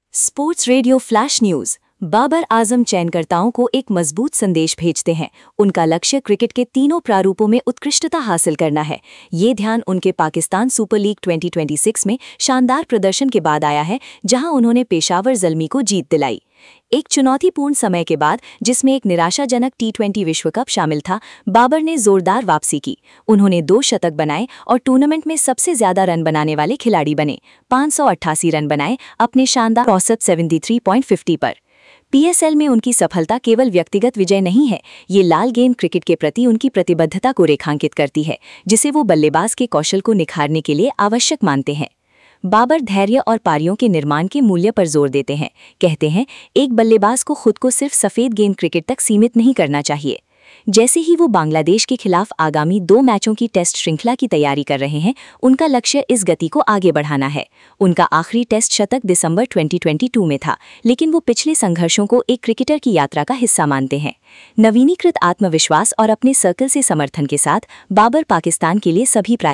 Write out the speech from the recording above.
Sports radio flash news. Babar Azam चयनकर्ताओं को एक मजबूत संदेश भेजते हैं। उनका लक्ष्य क्रिकेट के तीनों प्रारूपों में उत्कृष्टता हासिल करना है। ये ध्यान उनके पाकिस्तान सुपर लीग 2026 में शानदार प्रदर्शन के बाद आया है, जहां उन्होंने पेशावर ज़ल्मी को जीत दिलाई। एक चुनौतीपूर्ण समय के बाद, जिसमें एक निराशाजनक T20 विश्व कप शामिल था, बाबर ने जोरदार वापसी की। उन्होंने 2 शतक बनाए और टूर्नामेंट में सबसे ज्यादा रन बनाने वाले खिलाड़ी बने। 588 रन बनाए अपने शानदार औसत 73.50 पर। PSL में उनकी सफलता केवल व्यक्तिगत विजय नहीं है, ये लाल गेंद क्रिकेट के प्रति उनकी प्रतिबद्धता को रेखांकित करती है, जिसे वो बल्लेबाज के कौशल को निखारने के लिए आवश्यक मानते हैं। बाबर धैर्य और पारियों के निर्माण के मूल्य पर जोर देते हैं। कहते हैं, एक बल्लेबाज को खुद को सिर्फ सफेद गेंद क्रिकेट तक सीमित नहीं करना चाहिए। जैसे ही वो बांग्लादेश के खिलाफ आगामी 2 मैचों की टेस्ट श्रृंखला की तैयारी कर रहे हैं, उनका लक्ष्य इस गति को आगे बढ़ाना है। उनका आखिरी टेस्ट शतक दिसंबर 2022 में था, लेकिन वो पिछले संघर्षों को एक क्रिकेटर की यात्रा का हिस्सा मानते हैं। नवीनीकृत आत्मविश्वास और अपने सर्कल से समर्थन के साथ बाबर पाकिस्तान के लिए सभी